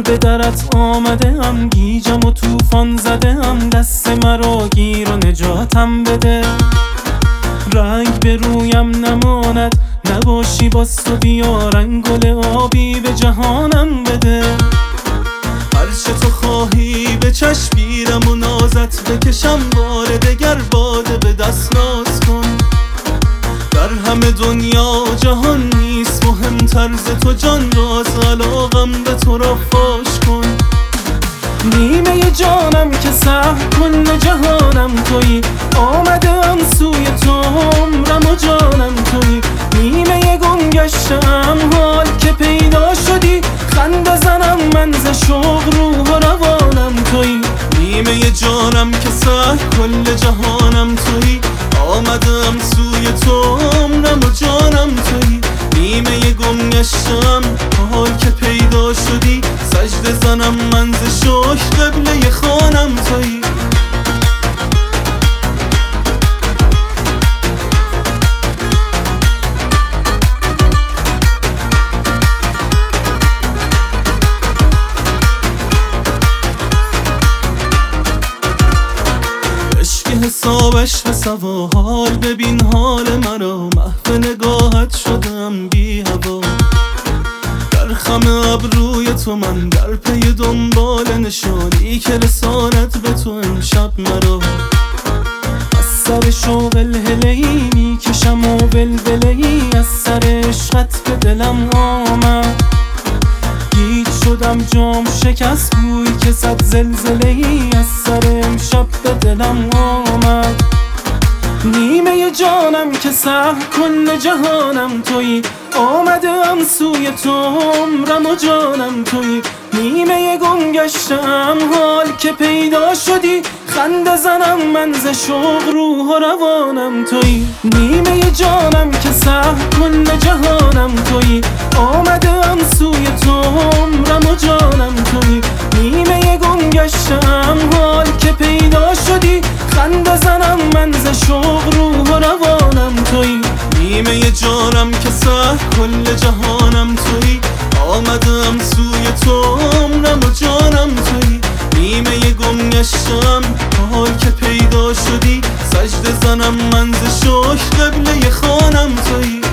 به درت آمده ام، گیجم و توفان زده ام، دست مرا گیر و نجاتم بده. رنگ به رویم نماند، نباشی باز تو بیا، رنگ گل آبی به جهانم بده. هرچه تو خواهی به چشم و نازت بکشم، بار دگر باده به دست ناز کن. در همه دنیا جهان نیست مهمتر ز تو جان، راز علاقم به تو را فاش کن. نیمه جانم که سهم کن جهانم تویی، آمدم سوی تو عمرم و جانم تویی. نیمه گم گشتم حال که پیدا شدی، خنده زنم من ز شوق روح و روانم تویی. نیمه جانم که سهم کل جهانم تویی، آمدم سوی تو عمرم و جانم تویی. نیمه گم گشتم حال که پیدا شدی، سجده زنم من ز شوق قبله خانم تویی. حسابش به سوا، حال ببین حال مرا، محو نگاهت شدم بی هوا. در خم ابروی تو من در پی دنبال نشانی که رسانت به تو امشب مرا. از سر شوق الهله‌ای می کشم و ولوله‌ای، از سر عشقت به دلم آمد. گیج شدم جام شکست گوی که صد زلزله‌ای، از سر امشب به دلم آمد. نیمه جانم که سهم کن جهانم تویی، آمدم سوی تو عمرم و جانم تویی. نیمه گم گشتم حال که پیدا شدی، خنده زنم من ز شوق روح و روانم تویی. نیمه جانم که سهم کن جهانم تویی، آمدم سوی تو عمرم و جانم تویی. نیمه گم گشتم حال که پیدا شدی، خنده زنم من ز شوق روح و روانم تویی. نیمه جانم که سهم کل جهانم تویی، آمدم سوی تو عمرم و جانم تویی. نیمه گم گشتم حال که پیدا شدی، سجده زنم من ز شوق قبله خانم تویی.